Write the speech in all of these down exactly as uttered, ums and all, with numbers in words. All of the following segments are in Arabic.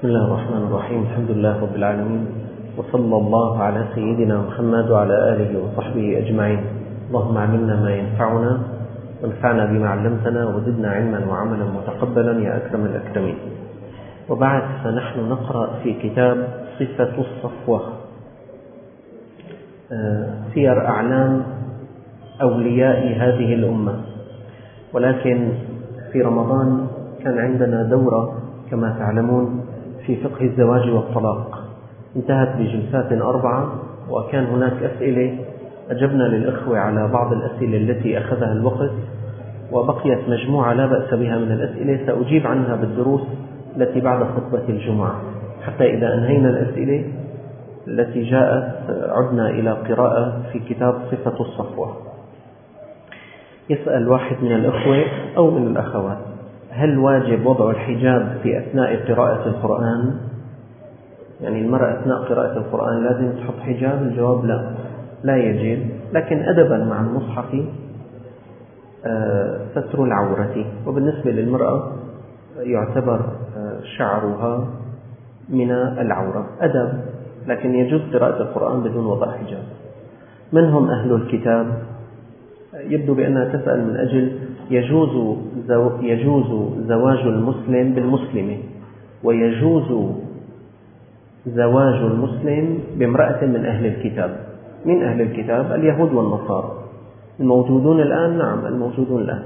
بسم الله الرحمن الرحيم. الحمد لله رب العالمين، وصلى الله على سيدنا محمد وعلى آله وصحبه أجمعين. اللهم علمنا ما ينفعنا وانفعنا بما علمتنا وزدنا علما وعملا متقبلا يا أكرم الأكرمين. وبعد، فنحن نقرأ في كتاب صفة الصفوة، سير أعلام أولياء هذه الأمة. ولكن في رمضان كان عندنا دورة كما تعلمون في فقه الزواج والطلاق، انتهت بجلسات أربعة، وكان هناك أسئلة أجبنا للإخوة على بعض الأسئلة التي أخذها الوقت، وبقيت مجموعة لا بأس بها من الأسئلة سأجيب عنها بالدروس التي بعد خطبة الجمعة، حتى إذا أنهينا الأسئلة التي جاءت عدنا إلى قراءة في كتاب صفة الصفوة. يسأل واحد من الأخوة أو من الأخوات: هل واجب وضع الحجاب في أثناء قراءة القرآن؟ يعني المرأة أثناء قراءة القرآن لازم تحط حجاب؟ الجواب لا، لا يجب، لكن أدبا مع المصحف ستر العورة. وبالنسبة للمرأة يعتبر شعرها من العورة، أدب، لكن يجوز قراءة القرآن بدون وضع حجاب. من هم أهل الكتاب؟ يبدو بأنها تسأل من أجل يجوز زو يجوز زواج المسلم بالمسلمة، ويجوز زواج المسلم بامرأة من أهل الكتاب. من أهل الكتاب اليهود والنصارى الموجودون الآن. نعم، الموجودون الآن.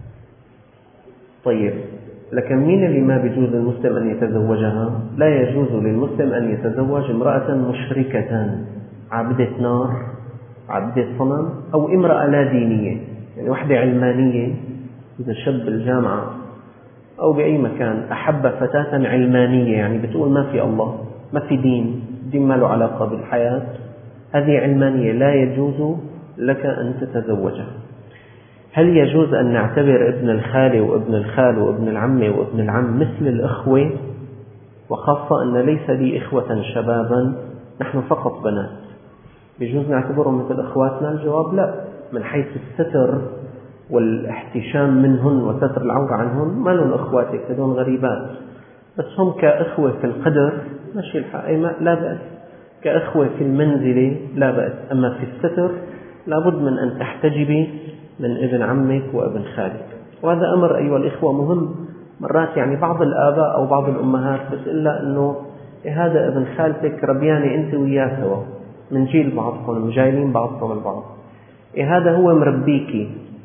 طيب، لكن مين اللي ما بيجوز للمسلم أن يتزوجها؟ لا يجوز للمسلم أن يتزوج امرأة مشركة عابدة نار، عابدة صنم، أو امرأة لا دينية، يعني واحدة علمانية. إذا شاب بالجامعة أو بأي مكان أحب فتاة علمانية، يعني بتقول ما في الله، ما في دين، دين ما له علاقة بالحياة، هذه علمانية، لا يجوز لك أن تتزوجها. هل يجوز أن نعتبر ابن الخال وابن الخال وابن العم وابن العم مثل الأخوة، وخاصة أن ليس لي إخوة شبابا، نحن فقط بنات، يجوز نعتبرهم مثل أخواتنا؟ الجواب لا، من حيث الستر والاحتشام منهن وستر العورة عنهن ما لهم أخواتك، هذون غريبات، بس هم كأخوة في القدر ماشي الحال، لا بأس، كأخوة في المنزلة لا بأس، أما في الستر لابد من أن تحتجبي من ابن عمك وابن خالك. وهذا أمر أيها الإخوة مهم. مرات يعني بعض الآباء أو بعض الأمهات بس إلا أنه إيه هذا ابن خالتك ربياني أنت وياه سوا، من جيل بعضكم، مجايلين بعضكم البعض، إيه هذا هو مربيكي،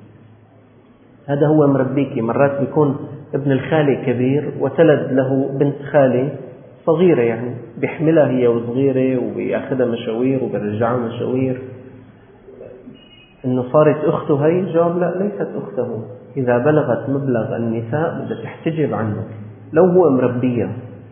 هذا هو مربيكي. مرات بيكون ابن الخالة كبير وتلد له بنت خالة صغيرة، يعني بيحملها هي وصغيرة وبيأخذها مشاوير وبيرجعها مشاوير، إنه صارت أخته هي؟ الجواب لا، ليست أخته. إذا بلغت مبلغ النساء بدها تحتجب عنه لو هو مربيها.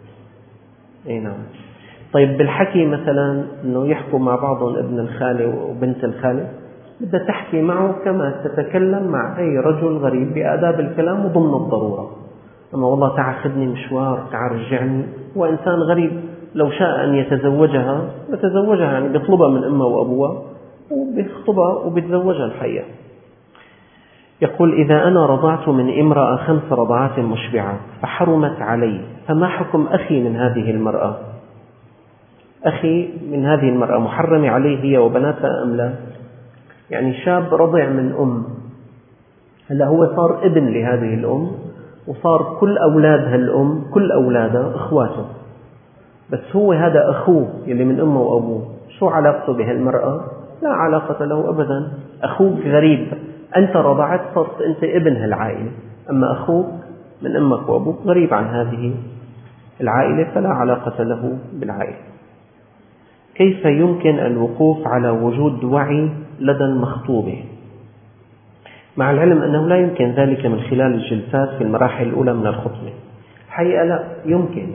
أي نعم. طيب، بالحكي مثلا إنه يحكوا مع بعضهم ابن الخالة وبنت الخالة، بدها تحكي معه كما تتكلم مع أي رجل غريب بآداب الكلام وضمن الضرورة. أما والله تعال خذني مشوار، تعال رجعني، هو إنسان غريب، لو شاء أن يتزوجها يتزوجها، يعني بيطلبها من أمها وأبوها وبيخطبها وبيتزوجها الحقيقة. يقول: إذا أنا رضعت من امرأة خمس رضعات مشبعات فحرمت علي، فما حكم أخي من هذه المرأة؟ أخي من هذه المرأة محرم عليه هي وبناتها أم لا؟ يعني شاب رضع من أم، هلا هو صار ابن لهذه الأم، وصار كل أولادها الأم كل أولادها إخواته، بس هو هذا أخوه يلي من أمه وأبوه، شو علاقته بهالمرأة؟ لا علاقة له أبدا. أخوك غريب، أنت رضعت صرت أنت ابن هالعائلة، أما أخوك من أمك وأبوك غريب عن هذه العائلة فلا علاقة له بالعائلة. كيف يمكن الوقوف على وجود وعي لدى المخطوبة، مع العلم أنه لا يمكن ذلك من خلال الجلسات في المراحل الأولى من الخطبة؟ الحقيقة لا يمكن.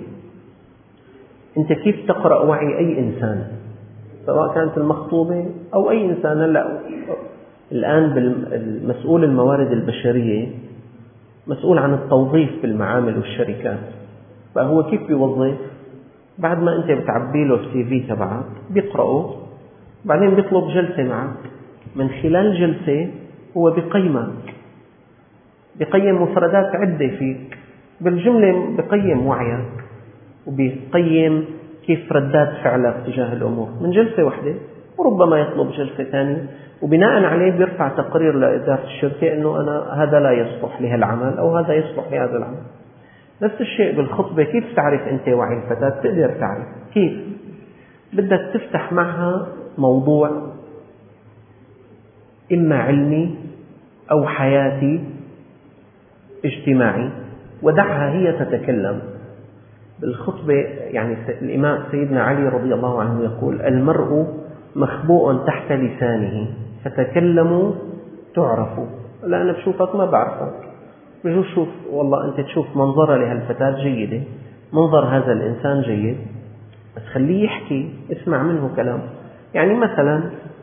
أنت كيف تقرأ وعي أي إنسان، سواء كانت المخطوبة أو أي إنسان؟ لا، الآن بالمسؤول الموارد البشرية مسؤول عن التوظيف بالمعامل والشركات، فهو كيف بيوظف؟ بعد ما أنت بتعبي له السي في تبعك بيقرأه، بعدين بيطلب جلسة معك، من خلال الجلسة هو بيقيمك، بيقيم مفردات عدة فيك، بالجملة بيقيم وعيك وبيقيم كيف ردات فعله تجاه الأمور من جلسة واحدة، وربما يطلب جلسة ثانية، وبناء عليه بيرفع تقرير لإدارة الشركة أنه أنا هذا لا يصلح لهالعمل أو هذا يصلح لهذا العمل. نفس الشيء بالخطبة، كيف تعرف أنت وعي الفتاة؟ تقدر تعرف كيف. بدك تفتح معها موضوع إما علمي أو حياتي اجتماعي، ودعها هي تتكلم بالخطبة. يعني الإمام سيدنا علي رضي الله عنه يقول: المرء مخبوء تحت لسانه فتكلموا تعرفوا. لا أنا بشوفك ما بعرفك، بجوز شوف والله أنت تشوف منظرة لهالفتاة جيدة، منظر هذا الإنسان جيد، بس خليه يحكي، اسمع منه كلام. يعني مثلا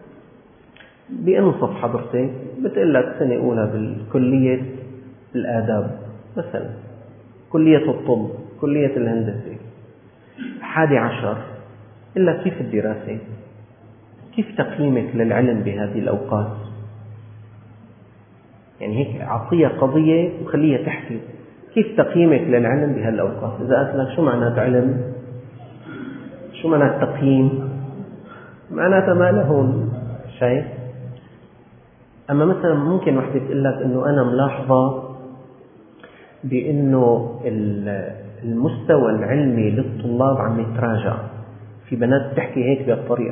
بأنصف حضرتك بتقول لك سنة أولى بالكلية الآداب مثلا، كلية الطب، كلية الهندسة، حادي عشر، إلا كيف الدراسة، كيف تقييمك للعلم بهذه الأوقات. يعني هيك أعطيها قضية وخليها تحكي كيف تقييمك للعلم بهالأوقات. إذا قلت لك شو معنات علم، شو معنات تقييم، معناتها ما لهون شيء. أما مثلا ممكن واحدة تقول لك إنه أنا ملاحظة بأنه المستوى العلمي للطلاب عم يتراجع. في بنات تحكي هيك بهالطريقة،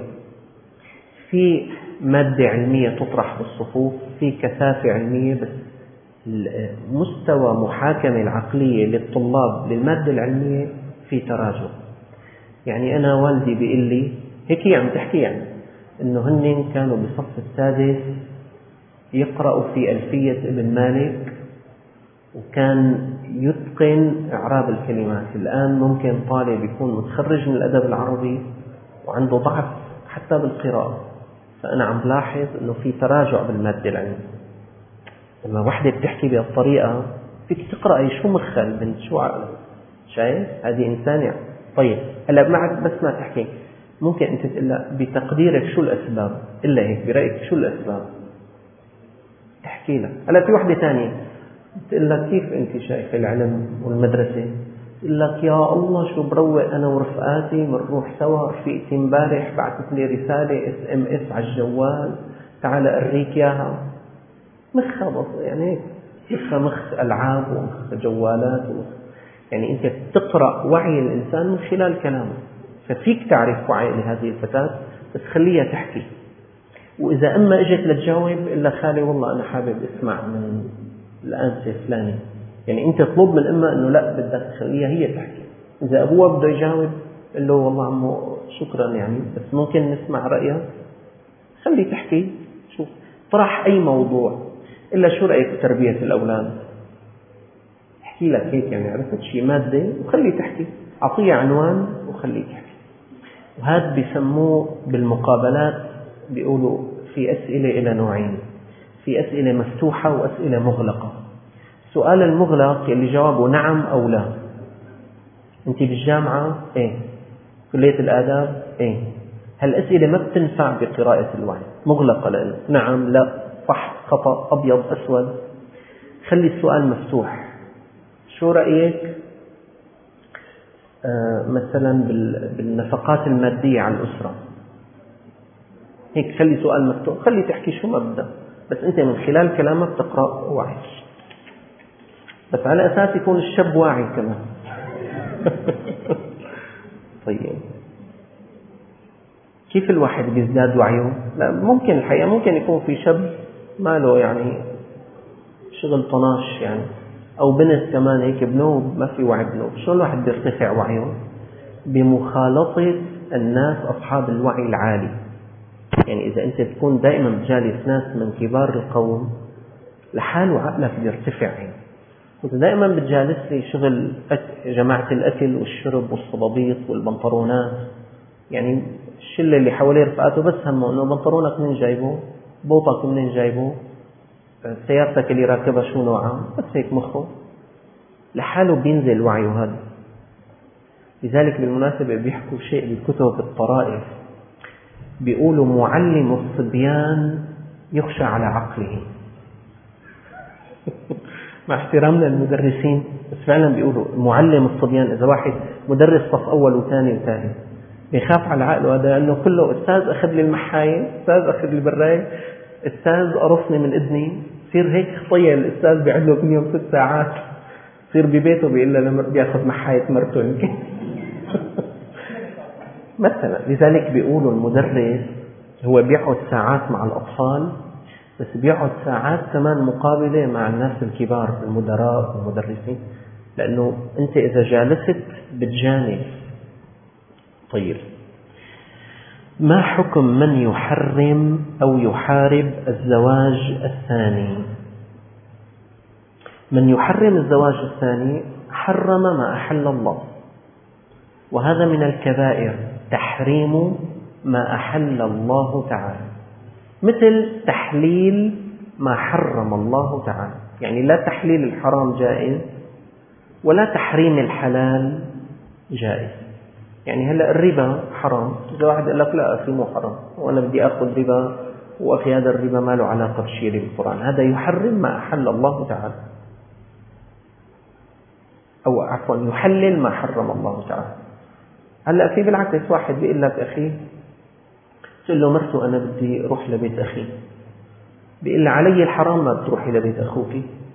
في مادة علمية تطرح بالصفوف، في كثافة علمية، بس مستوى محاكمة العقلية للطلاب للمادة العلمية في تراجع. يعني أنا والدي بيقول لي هيك، عم تحكي يعني إنه هن كانوا بصف السادس يقرأوا في ألفية ابن مالك، وكان يتقن إعراب الكلمات. الآن ممكن طالب يكون متخرج من الأدب العربي وعنده ضعف حتى بالقراءة. فأنا عم بلاحظ إنه في تراجع بالمادة العلمية. لما وحدة بتحكي بهالطريقة فيك تقرأي شو مخها البنت، شو عقلها، شايف هذه إنسان يعني. طيب هلا معك بس ما تحكي، ممكن أنت تقول لها بتقديرك شو الأسباب، إلا هيك برأيك شو الأسباب، تحكي لها. هلا في وحدة ثانية تقول لك كيف أنت شايف العلم والمدرسة، تقول لك يا الله شو بروق أنا ورفقاتي بنروح سوا، رفيقتي امبارح بعثت لي رسالة اس ام اس على الجوال، تعال أريك إياها. مخها بس يعني مخها مخ ألعاب ومخ جوالات ومخ. يعني أنت بتقرأ وعي الإنسان من خلال كلامه، ففيك تعرف وعي لهذه الفتاة، بس خليها تحكي. وإذا أما إجت لتجاوب إلا خالي والله أنا حابب أسمع من الآنسة فلاني، يعني أنت تطلب من الأمة أنه لا بدك تخليها هي تحكي. إذا أبوها بده يجاوب قل له والله عمو شكرا يعني بس ممكن نسمع رأيها، خلي تحكي. شوف طرح أي موضوع، إلا شو رأيك بتربية الأولاد، احكي لك هيك يعني عرفت شيء مادة وخلي تحكي، أعطيها عنوان وخلي تحكي. وهذا بيسموه بالمقابلات، بيقولوا في أسئلة إلى نوعين، في أسئلة مفتوحة وأسئلة مغلقة. السؤال المغلق اللي جوابه نعم أو لا. أنت بالجامعة إيه، كلية الآداب إيه، هالأسئلة ما بتنفع بقراءة الوعي، مغلقة لأنه نعم لا صح خطأ أبيض أسود. خلي السؤال مفتوح. شو رأيك آه مثلا بالنفقات المادية على الأسرة، هيك خلي سؤال مفتوح، خلي تحكي شو ما بدك، بس أنت من خلال كلامك تقرأ وعي، بس على أساس يكون الشاب واعي كمان. طيب كيف الواحد بيزداد وعيه؟ لا ممكن الحقيقة ممكن يكون في شاب ما له يعني شغل طناش يعني، أو بنت كمان هيك بنوب ما في وعي بنوب. شلون الواحد بيرتفع وعيه؟ بمخالطة الناس أصحاب الوعي العالي. يعني إذا أنت تكون دائما بجالس ناس من كبار القوم لحاله عقلك بيرتفع. يعني كنت دائما بتجالس لي شغل جماعة الأكل والشرب والصبابيط والبنطرونات، يعني الشلة اللي حواليه رفقاته بس همه إنه بنطرونك منين جايبه، بوطك منين جايبه، سيارتك اللي راكبها شو نوعها، بس هيك مخه لحاله بينزل وعيه هذا. لذلك بالمناسبة بيحكوا شيء بالكتب الطرائف، بيقولوا معلم الصبيان يخشى على عقله. مع احترامنا للمدرسين، بس فعلا بيقولوا معلم الصبيان، إذا واحد مدرس صف أول وثاني وثالث، بيخاف على عقله هذا أنه كله أستاذ أخذ لي المحاية، أستاذ أخذ لي البراية، أستاذ قرصني من إذني. يصير هيك خطية الأستاذ بيقعد له كل يوم ست ساعات، يصير ببيته بيقول له بياخذ محاية مرته يمكن مثلا. لذلك بيقولوا المدرس هو بيقعد ساعات مع الأطفال، بس بيقعد ساعات كمان مقابلة مع الناس الكبار المدراء والمدرسين، لأنه أنت إذا جالست بتجانب. طيب، ما حكم من يحرم أو يحارب الزواج الثاني؟ من يحرم الزواج الثاني حرم ما أحل الله، وهذا من الكبائر، تحريم ما أحل الله تعالى، مثل تحليل ما حرم الله تعالى. يعني لا تحليل الحرام جائز ولا تحريم الحلال جائز. يعني هلأ الربا حرام، إذا واحد قال لك لا أخي مو حرام وأنا بدي أخذ ربا، وأخي هذا الربا ما له علاقة بشيء بالقرآن، هذا يحرم ما أحل الله تعالى، أو عفوا يحلل ما حرم الله تعالى. هلأ في بالعكس واحد بيقول لك أخي، تقول له مرته أنا بدي أروح لبيت أخي، بيقول له علي الحرام ما بتروحي لبيت أخوك.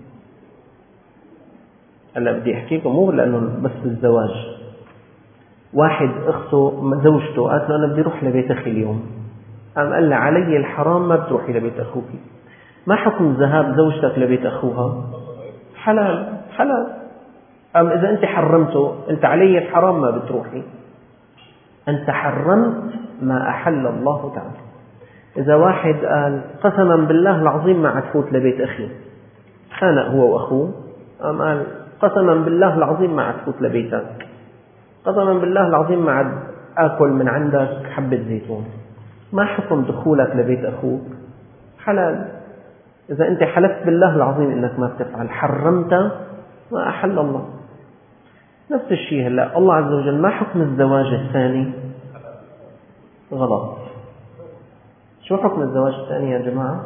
هلأ بدي أحكيكم مو لأنه بس الزواج، واحد أخته زوجته قالت له أنا بدي أروح لبيت أخي اليوم، قام قال له علي الحرام ما بتروحي لبيت أخوك. ما حكم ذهاب زوجتك لبيت أخوها؟ حلال حلال. قام إذا أنت حرمته، أنت علي الحرام ما بتروحي، أنت حرمت ما أحل الله تعالى. إذا واحد قال قسما بالله العظيم ما عتفوت لبيت أخي، خانق هو وأخوه، قام قال قسما بالله العظيم ما عتفوت لبيتك، قسما بالله العظيم ما عد آكل من عندك حبة زيتون، ما حكم دخولك لبيت أخوك؟ حلال. إذا أنت حلفت بالله العظيم إنك ما بتفعل، حرمت ما أحل الله. نفس الشيء هلا الله عز وجل، ما حكم الزواج الثاني؟ غلط. شو حكم الزواج الثاني يا جماعة؟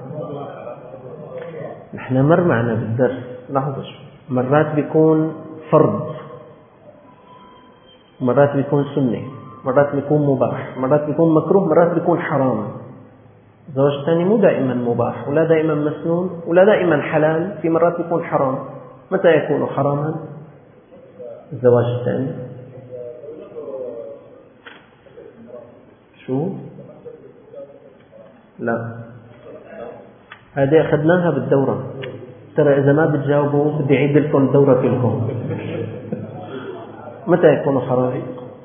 نحن مر معنا بالدرس، لحظة شو، مرات بيكون فرض، مرات بيكون سنة، مرات بيكون مباح، مرات بيكون مكروه، مرات بيكون حرام. الزواج الثاني مو دائما مباح، ولا دائما مسنون، ولا دائما حلال، في مرات بيكون حرام. متى يكون حراما الزواج الثاني؟ شو؟ لا، هذه أخذناها بالدورة، ترى إذا ما بتجاوبوا بدي أعيد لكم الدورة كلكم. متى يكون حرام؟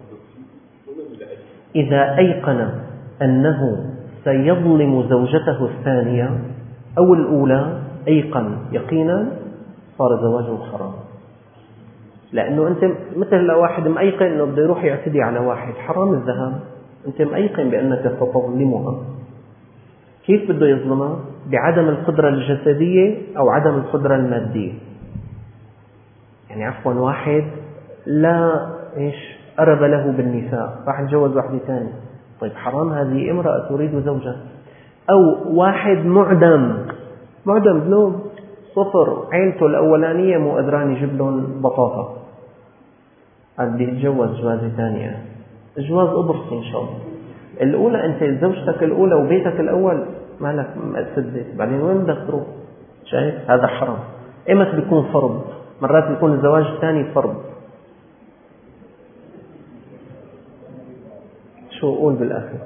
إذا أيقن أنه سيظلم زوجته الثانية أو الأولى، أيقن يقينا، صار زواجه حرام. لأنه أنت مثل لو واحد مأيقن أنه بده يروح يعتدي على واحد، حرام الذهاب، أنت مأيقن بأنك ستظلمها. كيف بده يظلمها؟ بعدم القدرة الجسدية أو عدم القدرة المادية. يعني عفوا واحد لا إيش أرب له بالنساء، راح يتجوز واحدة ثانية، طيب حرام، هذه امرأة تريد زوجها. أو واحد معدم، معدم ذنوب صفر، عيلته الأولانية مو قدران يجيب لهم بطاطا، بدي يتجوز جوازة ثانية، جواز قبرص إن شاء الله. الأولى أنت زوجتك الأولى وبيتك الأول مالك مقصد، بعدين وين بدك تروح؟ شايف هذا حرام. إمتى بيكون فرض؟ مرات بيكون الزواج الثاني فرض. شو أقول بالآخر؟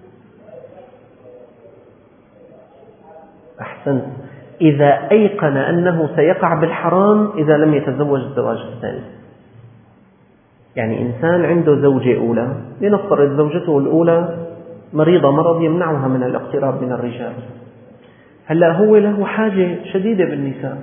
أحسنت. إذا أيقن أنه سيقع بالحرام إذا لم يتزوج الزواج الثاني. يعني إنسان عنده زوجة أولى، لنفترض زوجته الأولى مريضة مرض يمنعها من الاقتراب من الرجال، هلا هو له حاجة شديدة بالنساء،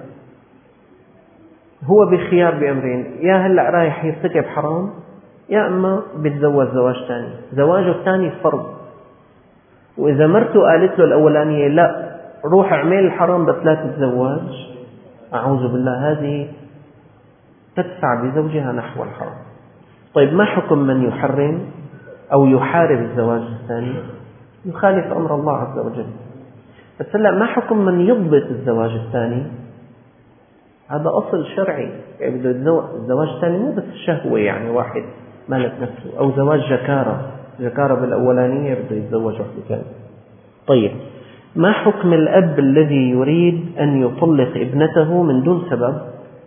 هو بخيار بأمرين، يا هلا رايح يرتكب حرام، يا أما بيتزوج زواج ثاني. زواجه الثاني فرض، وإذا مرته قالت له الأولانية لا روح اعمل الحرام بس لا تتزوج، أعوذ بالله، هذه تدفع بزوجها نحو الحرام. طيب ما حكم من يحرم أو يحارب الزواج الثاني؟ يخالف أمر الله عز وجل. بس هلا ما حكم من يضبط الزواج الثاني؟ هذا أصل شرعي، يعني بده الزواج الثاني مو بس شهوة، يعني واحد مالت نفسه، أو زواج جكارة، جكارة بالأولانية بده يتزوج واحدة ثانية. طيب، ما حكم الأب الذي يريد أن يطلق ابنته من دون سبب؟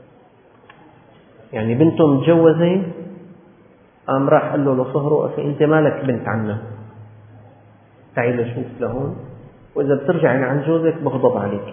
يعني بنته متجوزة، قام راح قال له لصهره أخي أنت مالك بنت عنا، تعالي شوف لهون، وإذا بترجعي عن جوزك بغضب عليك.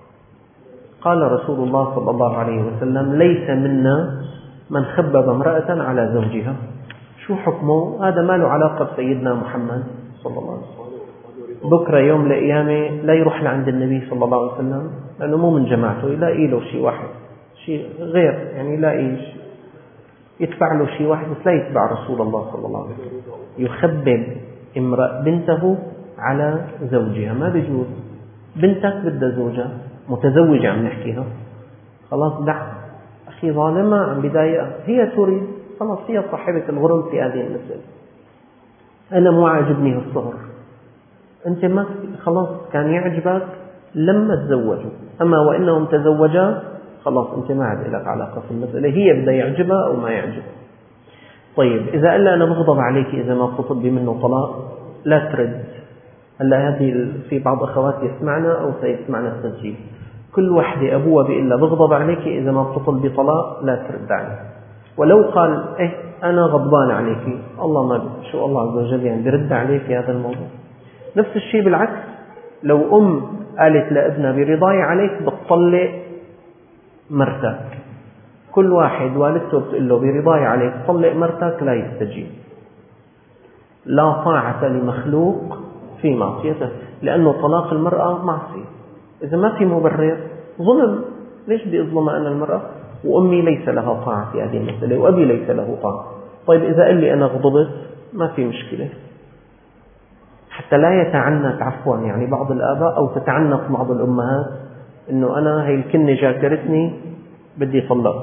قال رسول الله صلى الله عليه وسلم: ليس منا من خبب امرأة على زوجها. شو حكمه؟ هذا ما له علاقة بسيدنا محمد صلى الله عليه وسلم. بكرة يوم القيامة لا يروح لعند النبي صلى الله عليه وسلم لأنه مو من جماعته، يلاقي له شيء واحد، شيء غير، يعني يلاقي يتبع له شيء واحد، بس لا يتبع رسول الله صلى الله عليه وسلم. يخبب امرأة بنته على زوجها، ما بيجوز. بنتك بدها زوجها، متزوجة عم نحكيها، خلاص دع أخي، ظالمة عم بدايقها، هي تريد، خلاص هي صاحبة الغرم في هذه المسألة. أنا مو عاجبني هالصهر، أنت ما خلاص كان يعجبك لما تزوجوا، أما وإنهم تزوجا خلاص أنت ما عاد لك علاقة في المسألة، هي بدها يعجبها أو ما يعجبها. طيب، إذا قال أنا بغضب عليك إذا ما بتطلبي منه طلاق، لا ترد. هلا هذه في بعض أخواتي يسمعنا أو سيسمعنا التسجيل، كل وحدة أبوها بيقول لها بغضب عليك إذا ما بتطلبي طلاق لا ترد عليه. ولو قال إيه أنا غضبان عليك، الله ما شو الله عز وجل يعني برد عليه في هذا الموضوع. نفس الشيء بالعكس، لو أم قالت لابنها برضاي عليك بتطلق مرتك، كل واحد والدته بتقول له برضاي عليك طلق مرتك لا يستجيب. لا طاعة لمخلوق في معصيته، لأنه طلاق المرأة معصية، إذا ما في مبرر ظلم. ليش بدي أظلم أنا المرأة وأمي ليس لها طاعة في هذه المسألة وأبي ليس له طاعة؟ طيب إذا قال لي أنا غضبت ما في مشكلة، حتى لا يتعنت عفوا يعني بعض الآباء أو تتعنت بعض الأمهات إنه أنا هي الكلمة جاكرتني بدي طلق.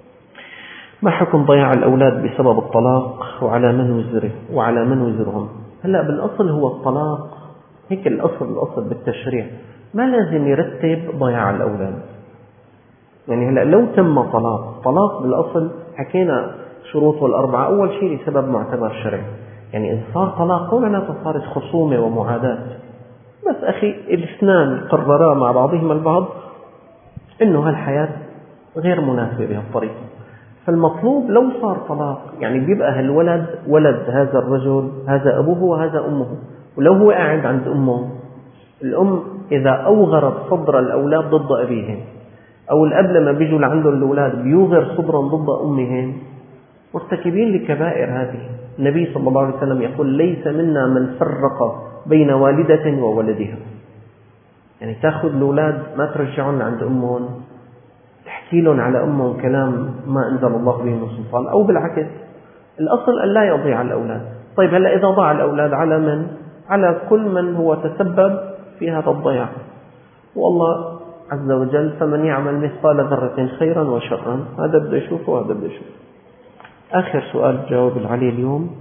ما حكم ضياع الأولاد بسبب الطلاق وعلى من وزره وعلى من وزرهم؟ هلأ بالأصل هو الطلاق، هيك الأصل الأصل بالتشريع ما لازم يرتب ضياع الأولاد. يعني هلأ لو تم طلاق، طلاق بالأصل حكينا شروطه الأربعة، أول شيء لسبب معتبر شرعي، يعني إذا صار طلاق معناته صارت خصومة ومعاداة، بس أخي الاثنان قررا مع بعضهما البعض إنه هالحياة غير مناسبة بهالطريقة، فالمطلوب لو صار طلاق يعني بيبقى هالولد ولد هذا الرجل، هذا أبوه وهذا أمه، ولو هو قاعد عند أمه، الأم إذا أوغرت صدر الأولاد ضد أبيهم، أو الأب لما بيجوا لعندهم الأولاد بيوغر صدرا ضد أمهم، مرتكبين لكبائر هذه. النبي صلى الله عليه وسلم يقول: ليس منا من فرق بين والدة وولدها، يعني تأخذ الأولاد ما ترجعون عند أمهم، تحكي لهم على أمهم كلام ما أنزل الله به من سلطان، أو بالعكس الأصل أن لا يضيع الأولاد. طيب هلأ إذا ضاع الأولاد على من؟ على كل من هو تسبب في هذا الضياع، والله عز وجل فمن يعمل مثقال ذرة خيرا وشرا، هذا بده يشوفه وهذا بده يشوفه. آخر سؤال جاوب عليه اليوم: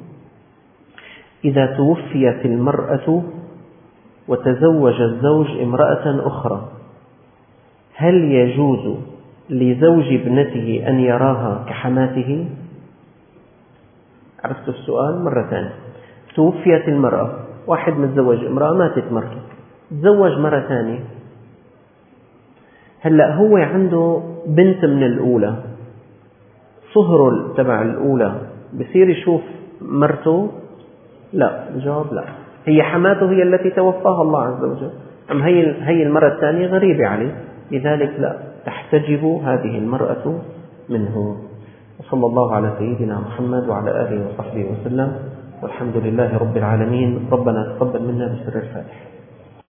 إذا توفيت المرأة وتزوج الزوج امرأة أخرى، هل يجوز لزوج ابنته أن يراها كحماته؟ عرفت السؤال مرة ثانية. توفيت المرأة، واحد متزوج امرأة ماتت مرته، تزوج مرة ثانية، هلأ هو عنده بنت من الأولى، صهره تبع الأولى بصير يشوف مرته؟ لا، الجواب لا، هي حماته هي التي توفاها الله عز وجل، أم هي هي المرة الثانية غريبة عليه، لذلك لا تحتجب هذه المرأة منه. وصلى الله على سيدنا محمد وعلى آله وصحبه وسلم، والحمد لله رب العالمين. ربنا تقبل منا بسر الفاتحة.